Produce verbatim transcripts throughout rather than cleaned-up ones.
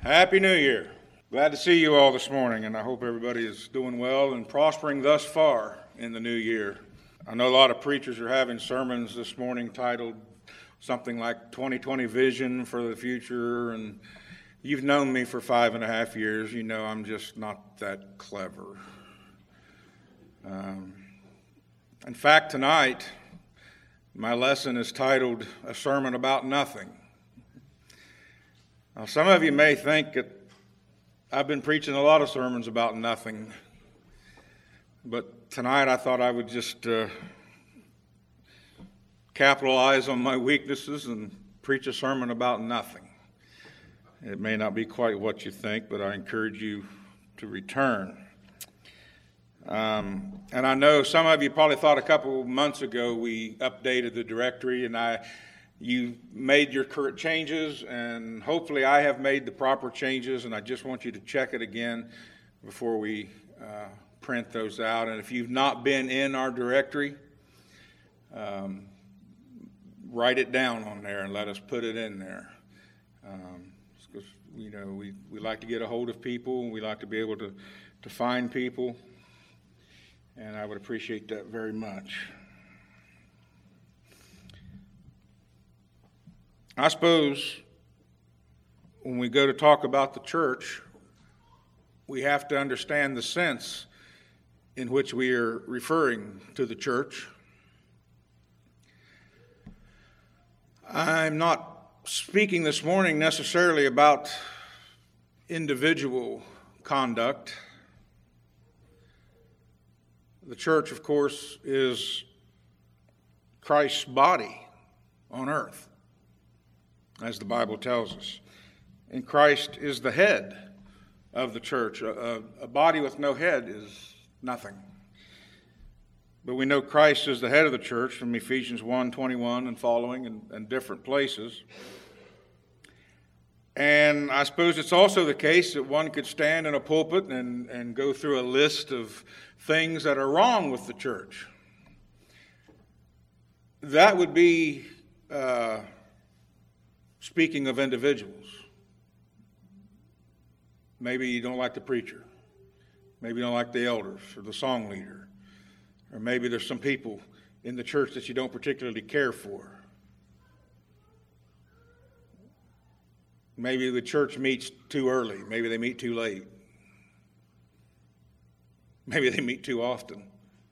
Happy New Year. Glad to see you all this morning, and I hope everybody is doing well and prospering thus far in the new year. I know a lot of preachers are having sermons this morning titled something like twenty twenty Vision for the Future, and you've known me for five and a half years. You know I'm just not that clever. Um, in fact, tonight, my lesson is titled A Sermon About Nothing. Now, some of you may think that I've been preaching a lot of sermons about nothing, but tonight I thought I would just uh, capitalize on my weaknesses and preach a sermon about nothing. It may not be quite what you think, but I encourage you to return. Um, and I know some of you probably thought a couple months ago we updated the directory, and I you made your current changes, and hopefully I have made the proper changes, and I just want you to check it again before we uh, print those out. And if you've not been in our directory, um, write it down on there and let us put it in there. Um, because, you know, we, we like to get a hold of people, and we like to be able to, to find people, and I would appreciate that very much. I suppose when we go to talk about the church, we have to understand the sense in which we are referring to the church. I'm not speaking this morning necessarily about individual conduct. The church, of course, is Christ's body on earth, as the Bible tells us. And Christ is the head of the church. A, a, a body with no head is nothing. But we know Christ is the head of the church from Ephesians one twenty-one and following, and, and different places. And I suppose it's also the case that one could stand in a pulpit and, and go through a list of things that are wrong with the church. That would be uh, speaking of individuals. Maybe you don't like the preacher. Maybe you don't like the elders or the song leader. Or maybe there's some people in the church that you don't particularly care for. Maybe the church meets too early. Maybe they meet too late. Maybe they meet too often.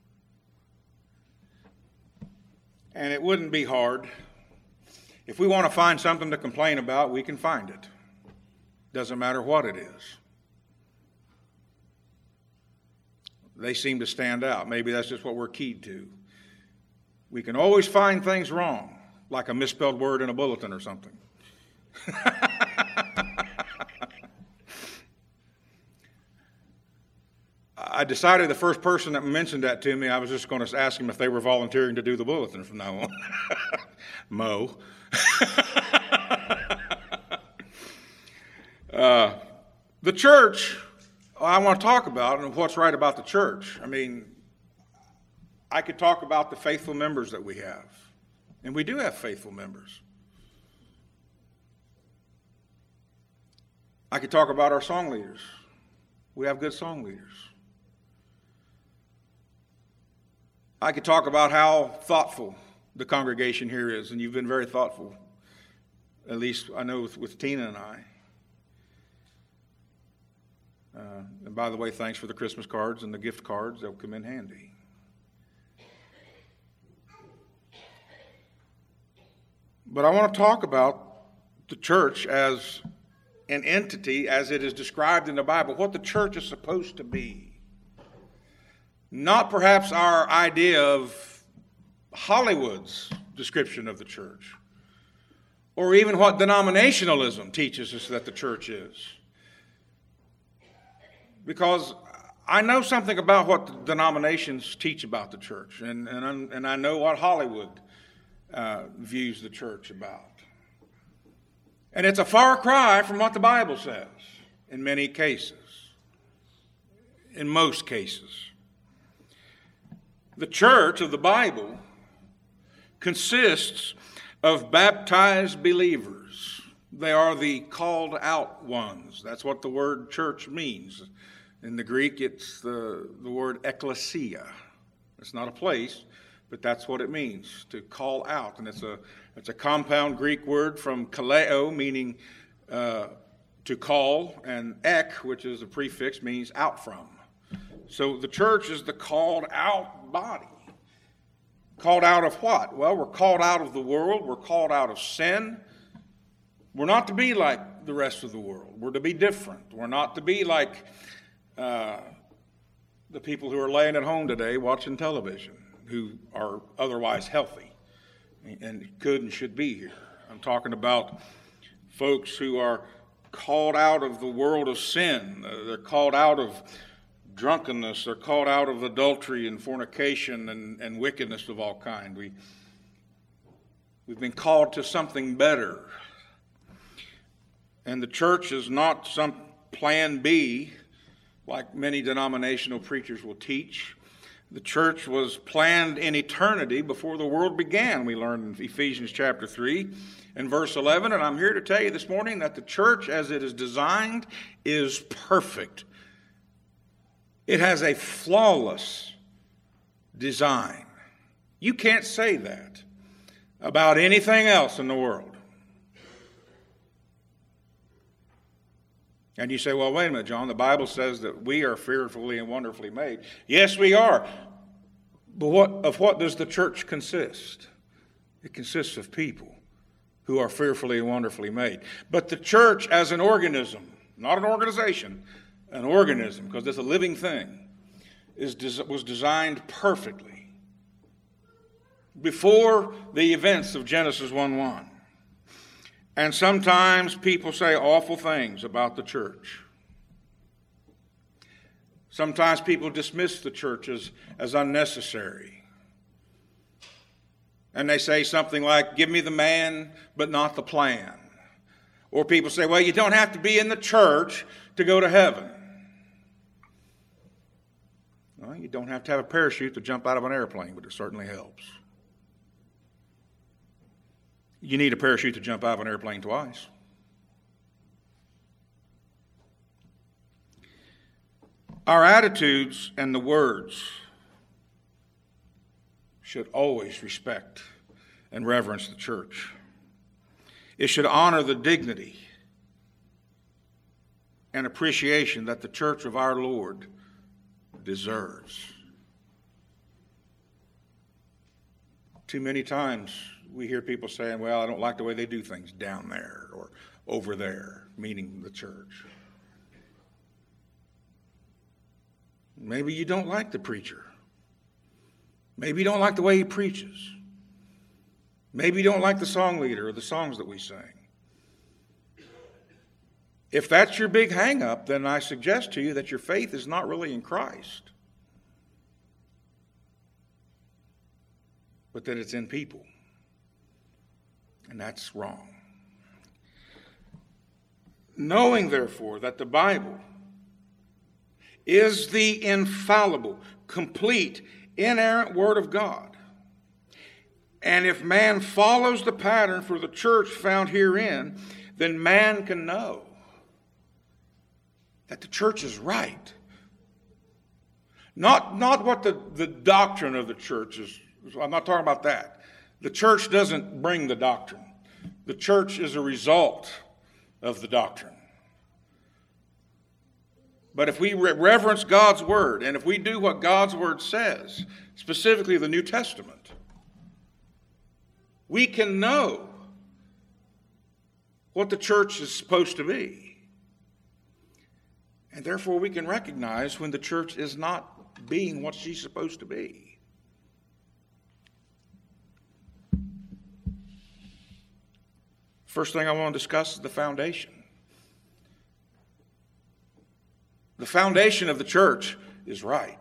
And it wouldn't be hard. If we want to find something to complain about, we can find it. Doesn't matter what it is. They seem to stand out. Maybe that's just what we're keyed to. We can always find things wrong, like a misspelled word in a bulletin or something. I decided the first person that mentioned that to me, I was just going to ask him if they were volunteering to do the bulletin from now on. Mo. uh, the church, I want to talk about and what's right about the church. I mean, I could talk about the faithful members that we have. And we do have faithful members. I could talk about our song leaders. We have good song leaders. I could talk about how thoughtful the congregation here is, and you've been very thoughtful, at least I know with, with Tina and I. Uh, and by the way, thanks for the Christmas cards and the gift cards. They'll come in handy. But I want to talk about the church as an entity, as it is described in the Bible, what the church is supposed to be. Not perhaps our idea of Hollywood's description of the church, or even what denominationalism teaches us that the church is. Because I know something about what the denominations teach about the church, and, and, and I know what Hollywood uh, views the church about. And it's a far cry from what the Bible says in many cases, in most cases. The church of the Bible consists of baptized believers They are the called out ones. That's what the word church means. In the Greek, it's the, the word ekklesia. It's not a place, but that's what it means, to call out. And it's a, it's a compound Greek word from kaleo, meaning uh, to call, and ek, which is a prefix, means out from. So the church is the called out body. Called out of what? Well, we're called out of the world. We're called out of sin. We're not to be like the rest of the world. We're to be different. We're not to be like uh, the people who are laying at home today watching television, who are otherwise healthy and could and should be here. I'm talking about folks who are called out of the world of sin. They're called out of drunkenness. They're called out of adultery and fornication and, and wickedness of all kind. We, we've been called to something better. And the church is not some plan B, like many denominational preachers will teach. The church was planned in eternity before the world began, we learned in Ephesians chapter three and verse eleven. And I'm here to tell you this morning that the church, as it is designed, is perfect. It has a flawless design. You can't say that about anything else in the world. And you say, well, wait a minute, John, the Bible says that we are fearfully and wonderfully made. Yes, we are. But what, of what does the church consist? It consists of people who are fearfully and wonderfully made. But the church as an organism, not an organization, an organism, because it's a living thing, is was designed perfectly before the events of Genesis one one. And sometimes people say awful things about the church. Sometimes people dismiss the church as, as unnecessary. And they say something like, give me the man, but not the plan. Or people say, well, you don't have to be in the church to go to heaven. Well, you don't have to have a parachute to jump out of an airplane, but it certainly helps. You need a parachute to jump out of an airplane twice. Our attitudes and the words should always respect and reverence the church. It should honor the dignity and appreciation that the church of our Lord deserves. Too many times we hear people saying, well, I don't like the way they do things down there or over there, meaning the church. Maybe you don't like the preacher. Maybe you don't like the way he preaches. Maybe you don't like the song leader or the songs that we sing. If that's your big hang-up, then I suggest to you that your faith is not really in Christ, but that it's in people. And that's wrong. Knowing, therefore, that the Bible is the infallible, complete, inerrant Word of God, and if man follows the pattern for the church found herein, then man can know that the church is right. Not, not what the, the doctrine of the church is. I'm not talking about that. The church doesn't bring the doctrine. The church is a result of the doctrine. But if we reverence God's word, and if we do what God's word says, specifically the New Testament, we can know what the church is supposed to be. And therefore we can recognize when the church is not being what she's supposed to be. First thing I want to discuss is the foundation. The foundation of the church is right.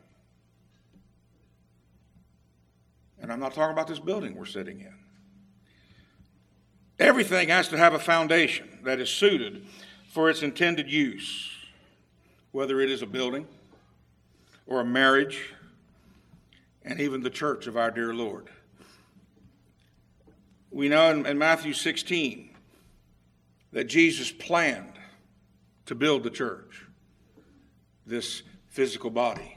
And I'm not talking about this building we're sitting in. Everything has to have a foundation that is suited for its intended use, whether it is a building or a marriage, and even the church of our dear Lord. We know in, in Matthew sixteen that Jesus planned to build the church, this physical body.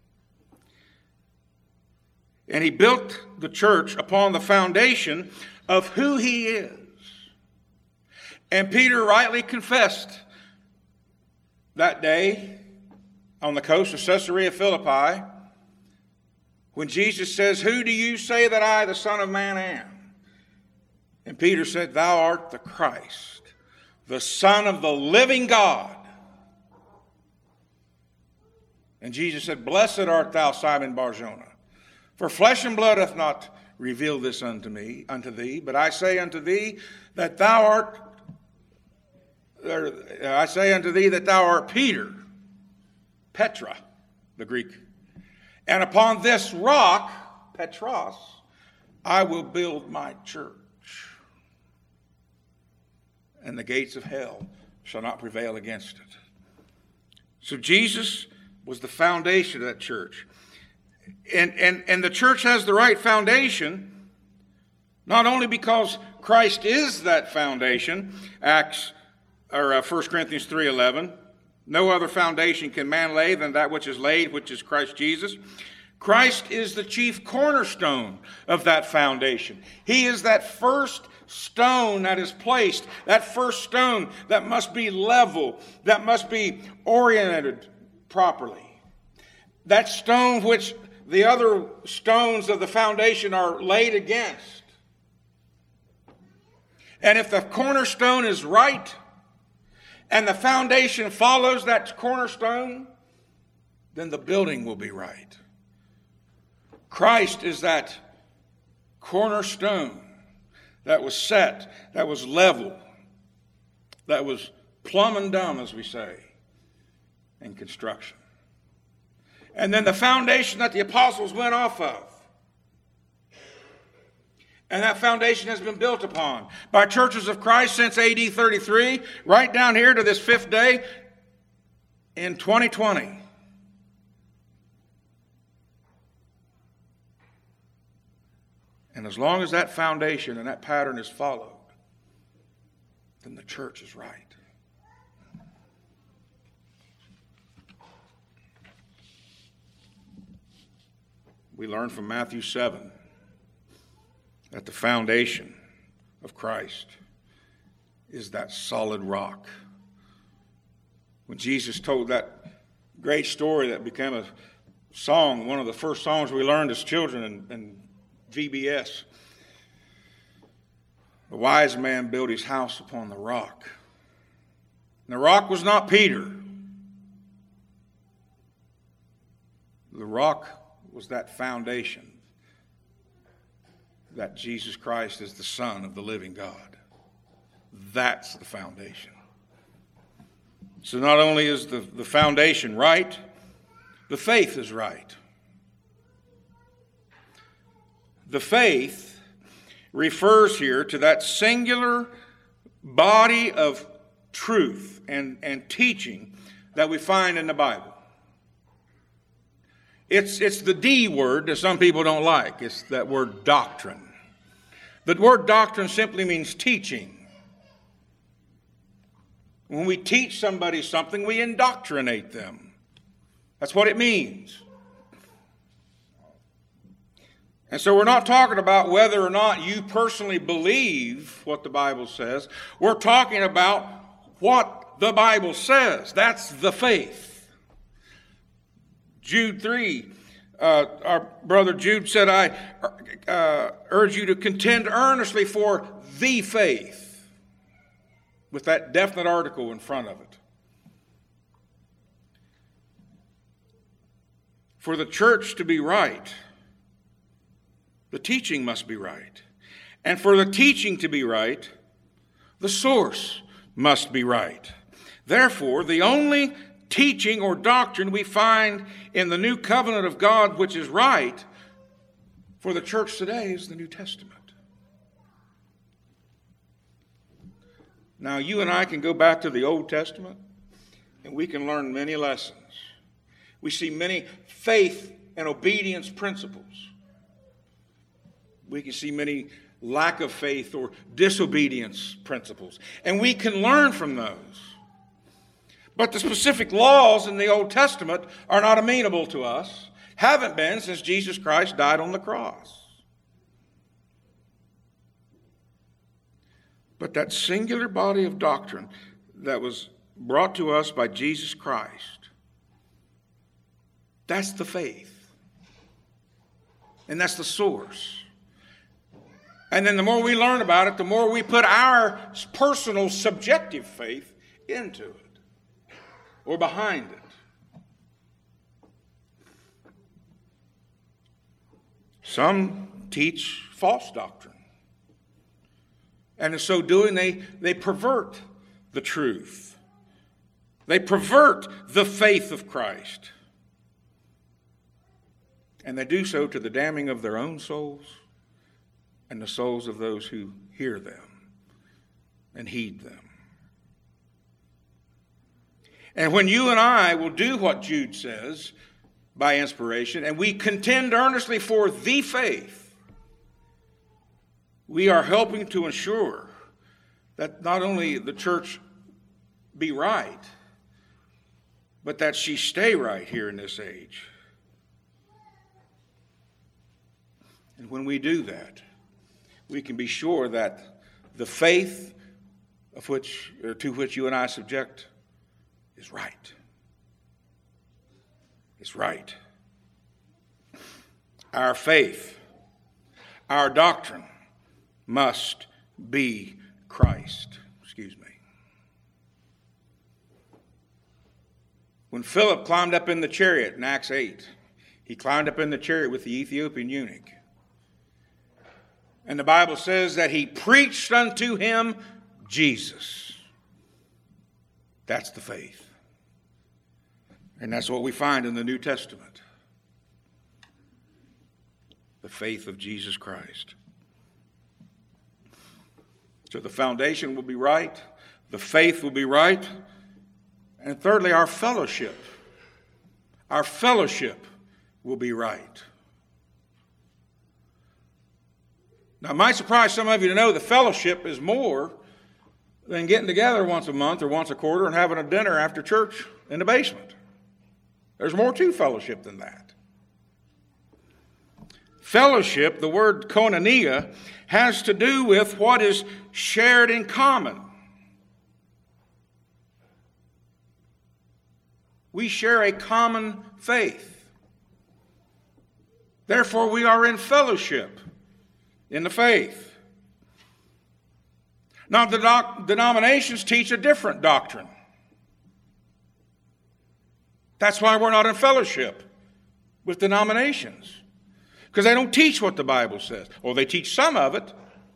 And he built the church upon the foundation of who he is. And Peter rightly confessed that day on the coast of Caesarea Philippi when Jesus says, "Who do you say that I, the Son of Man, am?" And Peter said, "Thou art the Christ, the Son of the living God." And Jesus said, "Blessed art thou, Simon Bar-Jonah, for flesh and blood hath not revealed this unto me, unto thee, but I say unto thee that thou art, or I say unto thee that thou art Peter," Petra, the Greek, "and upon this rock," Petros, "I will build my church, and the gates of hell shall not prevail against it." So Jesus was the foundation of that church. And, and, and the church has the right foundation, not only because Christ is that foundation, Acts or uh, First Corinthians three eleven, "No other foundation can man lay than that which is laid, which is Christ Jesus." Christ is the chief cornerstone of that foundation. He is that first stone that is placed, that first stone that must be level, that must be oriented properly. That stone which the other stones of the foundation are laid against. And if the cornerstone is right, and the foundation follows that cornerstone, then the building will be right. Christ is that cornerstone that was set, that was level, that was plumb and dumb, as we say, in construction. And then the foundation that the apostles went off of. And that foundation has been built upon by churches of Christ since A D thirty-three, right down here to this fifth day in twenty twenty. And as long as that foundation and that pattern is followed, then the church is right. We learn from Matthew seven that the foundation of Christ is that solid rock. When Jesus told that great story that became a song, one of the first songs we learned as children in, in V B S, the wise man built his house upon the rock. And the rock was not Peter. The rock was that foundation, that Jesus Christ is the Son of the living God. That's the foundation. So not only is the, the foundation right, the faith is right. The faith refers here to that singular body of truth and, and teaching that we find in the Bible. It's, it's the D word that some people don't like. It's that word doctrine. The word doctrine simply means teaching. When we teach somebody something, we indoctrinate them. That's what it means. And so we're not talking about whether or not you personally believe what the Bible says. We're talking about what the Bible says. That's the faith. Jude three, uh, our brother Jude said, I uh, urge you to contend earnestly for the faith, with that definite article in front of it. For the church to be right, the teaching must be right. And for the teaching to be right, the source must be right. Therefore, the only teaching or doctrine we find in the new covenant of God which is right for the church today is the New Testament. Now, you and I can go back to the Old Testament and we can learn many lessons. We see many faith and obedience principles. We can see many lack of faith or disobedience principles. And we can learn from those. But the specific laws in the Old Testament are not amenable to us, haven't been since Jesus Christ died on the cross. But that singular body of doctrine that was brought to us by Jesus Christ, that's the faith. And that's the source. And then the more we learn about it, the more we put our personal subjective faith into it or behind it. Some teach false doctrine. And in so doing, they, they pervert the truth. They pervert the faith of Christ. And they do so to the damning of their own souls and the souls of those who hear them and heed them. And when you and I will do what Jude says by inspiration, and we contend earnestly for the faith, we are helping to ensure that not only the church be right, but that she stay right here in this age. And when we do that, we can be sure that the faith of which, or to which you and I subject is right. It's right. Our faith, our doctrine, must be Christ. Excuse me. When Philip climbed up in the chariot in Acts eight, he climbed up in the chariot with the Ethiopian eunuch. And the Bible says that he preached unto him Jesus. That's the faith. And that's what we find in the New Testament. The faith of Jesus Christ. So the foundation will be right, the faith will be right, and thirdly, our fellowship. Our fellowship will be right. Now, it might surprise some of you to know the fellowship is more than getting together once a month or once a quarter and having a dinner after church in the basement. There's more to fellowship than that. Fellowship, the word koinonia, has to do with what is shared in common. We share a common faith. Therefore, we are in fellowship in the faith. Now, the doc- denominations teach a different doctrine. That's why we're not in fellowship with denominations. Because they don't teach what the Bible says. Or they teach some of it.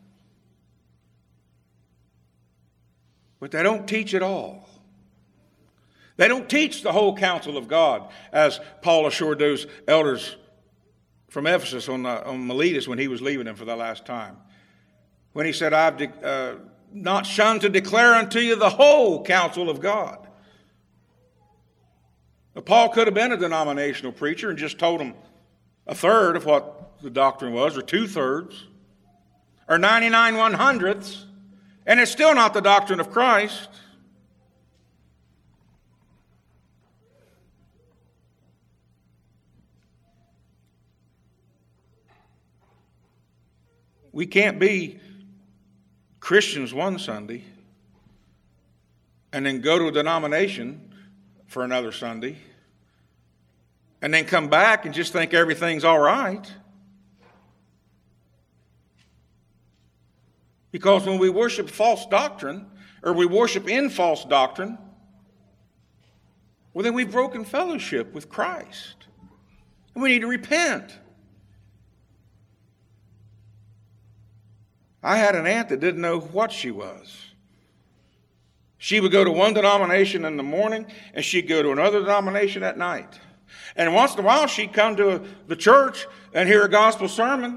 But they don't teach it all. They don't teach the whole counsel of God, as Paul assured those elders from Ephesus on, uh, on Miletus when he was leaving them for the last time. When he said, I've de- uh, not shunned to declare unto you the whole counsel of God. Now, Paul could have been a denominational preacher and just told them a third of what the doctrine was, or two-thirds, or ninety-nine one-hundredths, and it's still not the doctrine of Christ. We can't be Christians one Sunday and then go to a denomination for another Sunday and then come back and just think everything's all right. Because when we worship false doctrine, or we worship in false doctrine, well, then we've broken fellowship with Christ. And we need to repent. I had an aunt that didn't know what she was. She would go to one denomination in the morning, and she'd go to another denomination at night. And once in a while, she'd come to the church and hear a gospel sermon.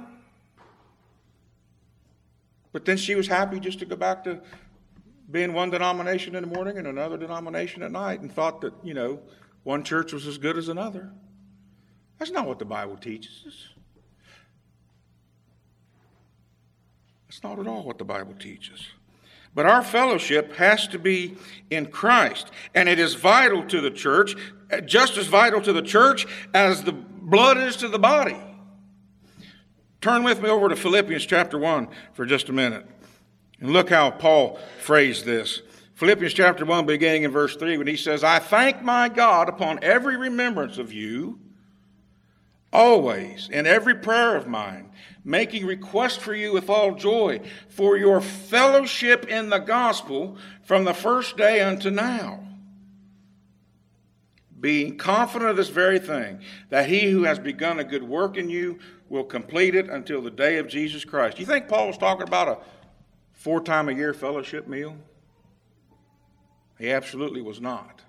But then she was happy just to go back to being one denomination in the morning and another denomination at night, and thought that, you know, one church was as good as another. That's not what the Bible teaches us. That's not at all what the Bible teaches. But our fellowship has to be in Christ, and it is vital to the church, just as vital to the church as the blood is to the body. Turn with me over to Philippians chapter one for just a minute, and look how Paul phrased this. Philippians chapter one, beginning in verse three, when he says, I thank my God upon every remembrance of you, always, in every prayer of mine, making request for you with all joy, for your fellowship in the gospel from the first day unto now. Being confident of this very thing, that he who has begun a good work in you will complete it until the day of Jesus Christ. Do you think Paul was talking about a four-time-a-year fellowship meal? He absolutely was not.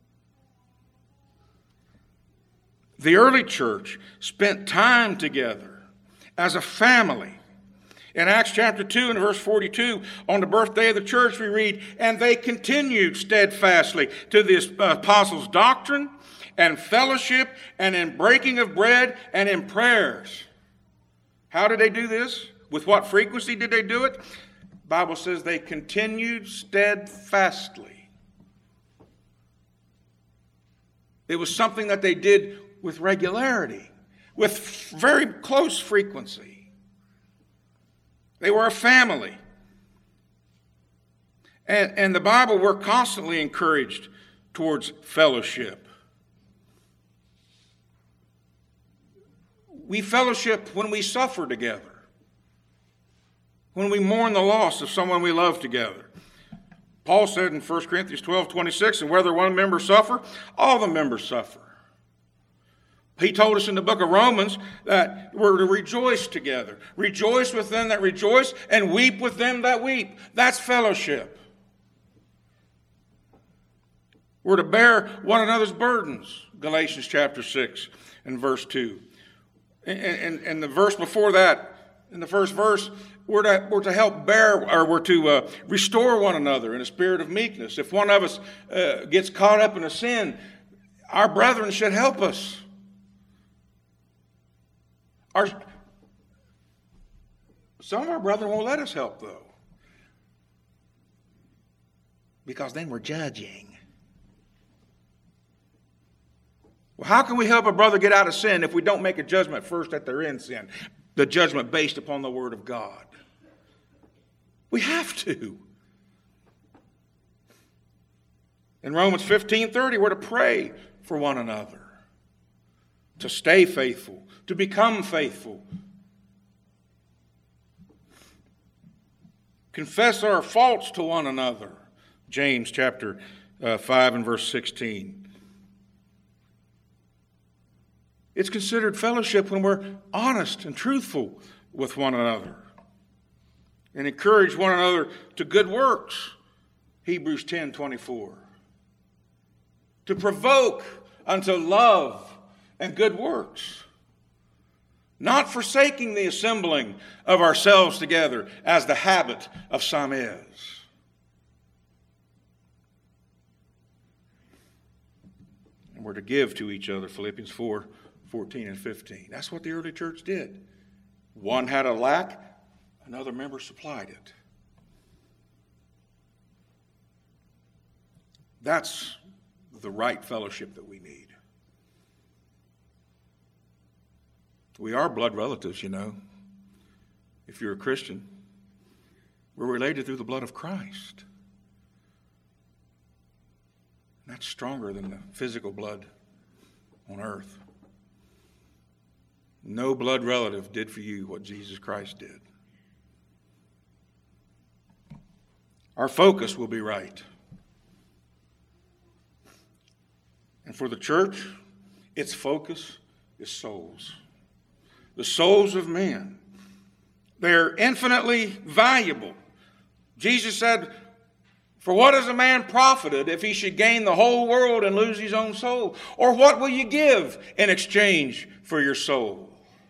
The early church spent time together as a family. In Acts chapter two and verse forty-two, on the birthday of the church, we read, and they continued steadfastly to the apostles' doctrine and fellowship and in breaking of bread and in prayers. How did they do this? With what frequency did they do it? The Bible says they continued steadfastly. It was something that they did with regularity, with very close frequency. They were a family. And, and the Bible, we're constantly encouraged towards fellowship. We fellowship when we suffer together, when we mourn the loss of someone we love together. Paul said in First Corinthians twelve twenty-six, and whether one member suffer, all the members suffer. He told us in the book of Romans that we're to rejoice together. Rejoice with them that rejoice and weep with them that weep. That's fellowship. We're to bear one another's burdens. Galatians chapter six and verse two. And, and, and the verse before that, in the first verse, we're to, we're to help bear, or we're to uh, restore one another in a spirit of meekness. If one of us uh, gets caught up in a sin, our brethren should help us. Our, some of our brethren won't let us help, though, because then we're judging. Well, how can we help a brother get out of sin if we don't make a judgment first that they're in sin? The judgment based upon the Word of God. We have to. In Romans fifteen thirty, we're to pray for one another, to stay faithful, to become faithful. Confess our faults to one another. James chapter uh, five and verse sixteen. It's considered fellowship when we're honest and truthful with one another and encourage one another to good works. Hebrews ten twenty-four. To provoke unto love and good works. Not forsaking the assembling of ourselves together as the habit of some is. And we're to give to each other, Philippians four fourteen and fifteen. That's what the early church did. One had a lack, another member supplied it. That's the right fellowship that we need. We are blood relatives, you know. If you're a Christian, we're related through the blood of Christ. That's stronger than the physical blood on earth. No blood relative did for you what Jesus Christ did. Our focus will be right. And for the church, its focus is souls. The souls of men. They're infinitely valuable. Jesus said, for what is a man profited if he should gain the whole world and lose his own soul? Or what will you give in exchange for your soul?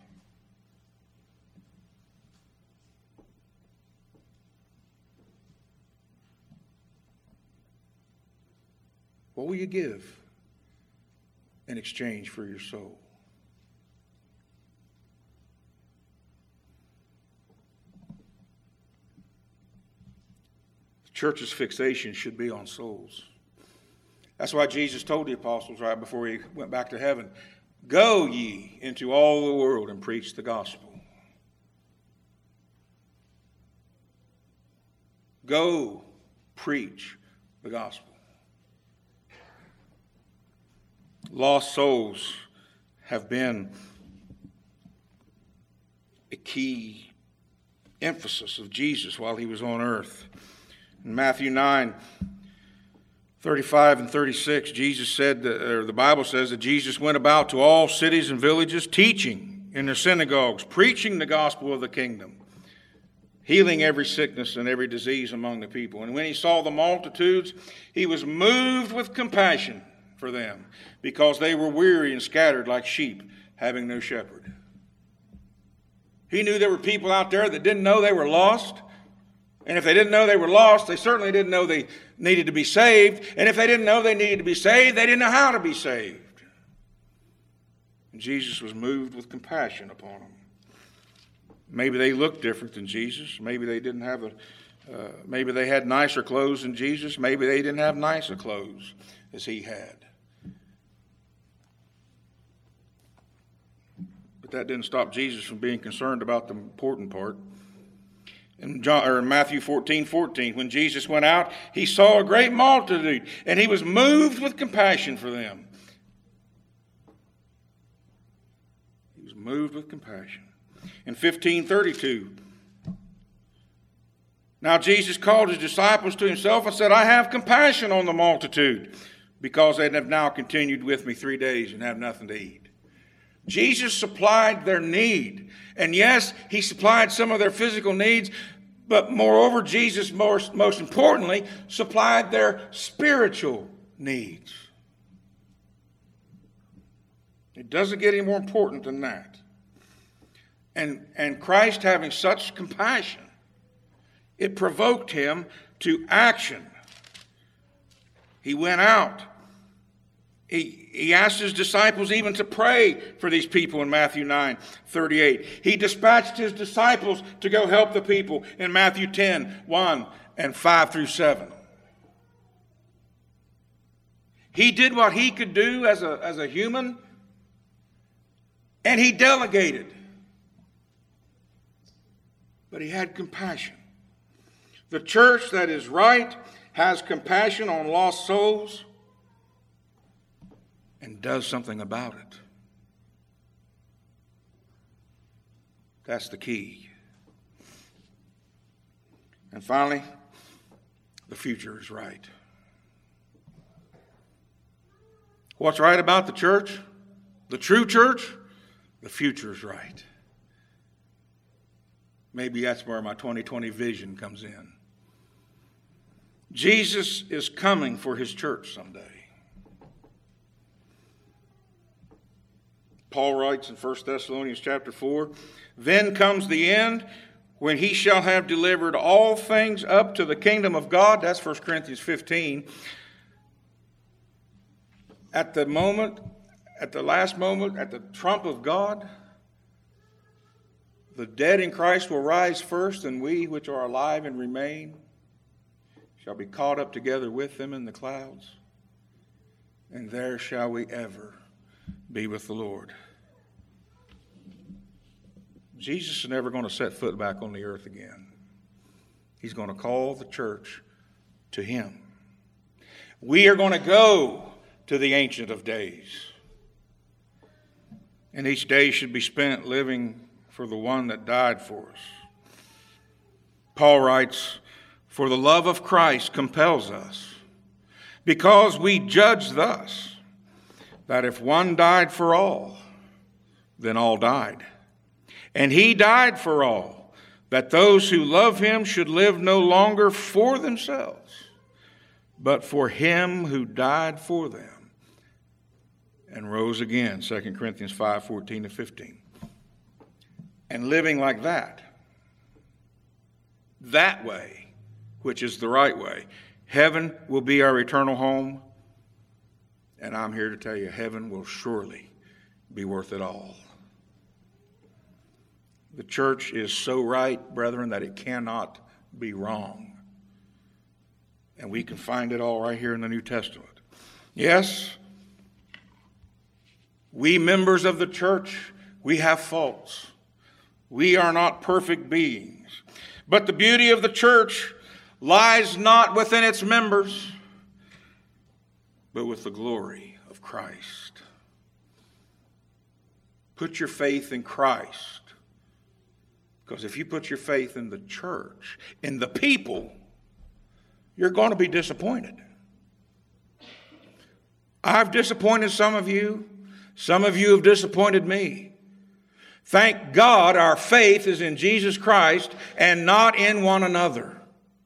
What will you give in exchange for your soul? church's fixation should be on souls. That's why Jesus told the apostles right before he went back to heaven, go ye into all the world and preach the gospel. Go preach the gospel. Lost souls have been a key emphasis of Jesus while he was on earth. In Matthew nine, thirty-five and thirty-six, Jesus said, that, or the Bible says that Jesus went about to all cities and villages, teaching in their synagogues, preaching the gospel of the kingdom, healing every sickness and every disease among the people. And when he saw the multitudes, he was moved with compassion for them, because they were weary and scattered like sheep, having no shepherd. He knew there were people out there that didn't know they were lost. And if they didn't know they were lost, they certainly didn't know they needed to be saved. And if they didn't know they needed to be saved, they didn't know how to be saved. And Jesus was moved with compassion upon them. Maybe they looked different than Jesus. Maybe they didn't have a, uh, maybe they had nicer clothes than Jesus. Maybe they didn't have nicer clothes as he had. But that didn't stop Jesus from being concerned about the important part. In John, or in Matthew fourteen, fourteen, when Jesus went out, he saw a great multitude, and he was moved with compassion for them. He was moved with compassion. In fifteen thirty-two, now Jesus called his disciples to himself and said, I have compassion on the multitude, because they have now continued with me three days and have nothing to eat. Jesus supplied their need. And yes, he supplied some of their physical needs, but moreover, Jesus, most, most importantly, supplied their spiritual needs. It doesn't get any more important than that. And, and Christ, having such compassion, it provoked him to action. He went out. He, he asked his disciples even to pray for these people in Matthew nine, thirty-eight. He dispatched his disciples to go help the people in Matthew ten, one and five through seven. He did what he could do as a, as a human, and he delegated. But he had compassion. The church that is right has compassion on lost souls and does something about it. That's the key. And finally, the future is right. What's right about the church? The true church? The future is right. Maybe that's where my twenty twenty vision comes in. Jesus is coming for his church someday. Paul writes in First Thessalonians chapter four, then comes the end, when he shall have delivered all things up to the kingdom of God. That's First Corinthians fifteen. At the moment, at the last moment, at the trump of God, the dead in Christ will rise first, and we which are alive and remain shall be caught up together with them in the clouds, and there shall we ever be with the Lord. Jesus is never going to set foot back on the earth again. He's going to call the church to him. We are going to go to the Ancient of Days. And each day should be spent living for the one that died for us. Paul writes, for the love of Christ compels us, because we judge thus, that if one died for all, then all died. And he died for all, that those who love him should live no longer for themselves, but for him who died for them and rose again, Second Corinthians five, fourteen to fifteen. And living like that, that way, which is the right way, heaven will be our eternal home. And I'm here to tell you, heaven will surely be worth it all. The church is so right, brethren, that it cannot be wrong. And we can find it all right here in the New Testament. Yes, we members of the church, we have faults. We are not perfect beings. But the beauty of the church lies not within its members, but with the glory of Christ. Put your faith in Christ. Because if you put your faith in the church, in the people, you're going to be disappointed. I've disappointed some of you. Some of you have disappointed me. Thank God our faith is in Jesus Christ and not in one another.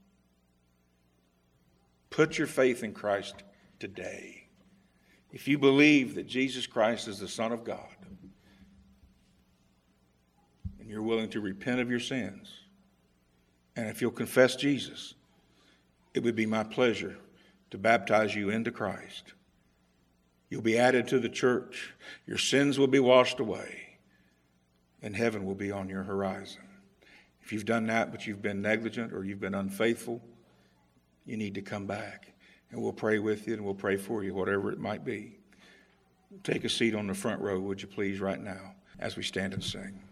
Put your faith in Christ today. If you believe that Jesus Christ is the Son of God, and you're willing to repent of your sins, and if you'll confess Jesus, it would be my pleasure to baptize you into Christ. You'll be added to the church. Your sins will be washed away, and heaven will be on your horizon. If you've done that, but you've been negligent or you've been unfaithful, you need to come back, and we'll pray with you and we'll pray for you, whatever it might be. Take a seat on the front row, would you please, right now, as we stand and sing.